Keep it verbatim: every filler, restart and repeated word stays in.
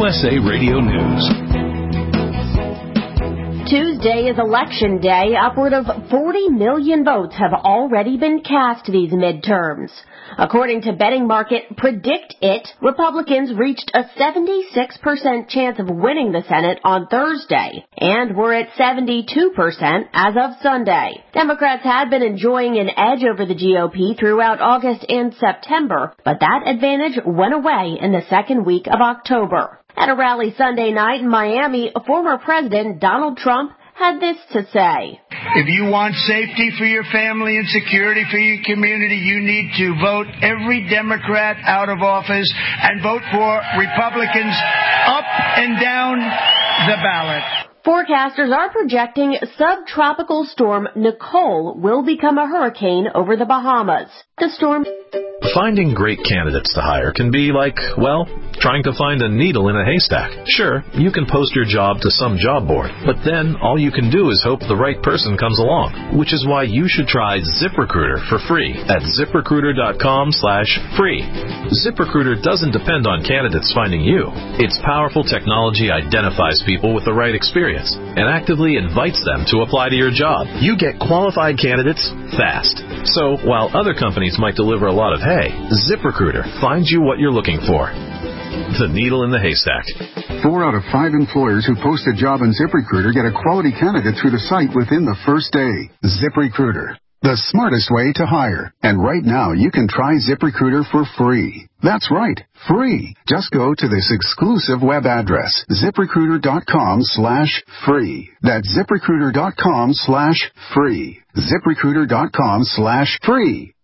S A Radio News. Tuesday is Election Day. Upward of forty million votes have already been cast these midterms. According to betting market Predict It, Republicans reached a seventy-six percent chance of winning the Senate on Thursday, and were at seventy-two percent as of Sunday. Democrats had been enjoying an edge over the G O P throughout August and September, but that advantage went away in the second week of October. At a rally Sunday night in Miami, former President Donald Trump had this to say. If you want safety for your family and security for your community, you need to vote every Democrat out of office and vote for Republicans up and down the ballot. Forecasters are projecting subtropical storm Nicole will become a hurricane over the Bahamas. The storm... Finding great candidates to hire can be like, well, trying to find a needle in a haystack. Sure, you can post your job to some job board, but then all you can do is hope the right person comes along, which is why you should try ZipRecruiter for free at ZipRecruiter.com slash free. ZipRecruiter doesn't depend on candidates finding you. Its powerful technology identifies people with the right experience and actively invites them to apply to your job. You get qualified candidates fast. So while other companies might deliver a lot of hay, ZipRecruiter finds you what you're looking for. The needle in the haystack. Four out of five employers who post a job on ZipRecruiter get a quality candidate through the site within the first day. ZipRecruiter, the smartest way to hire. And right now, you can try ZipRecruiter for free. That's right, free. Just go to this exclusive web address, ZipRecruiter.com slash free. That's ZipRecruiter.com slash free. ZipRecruiter.com slash free.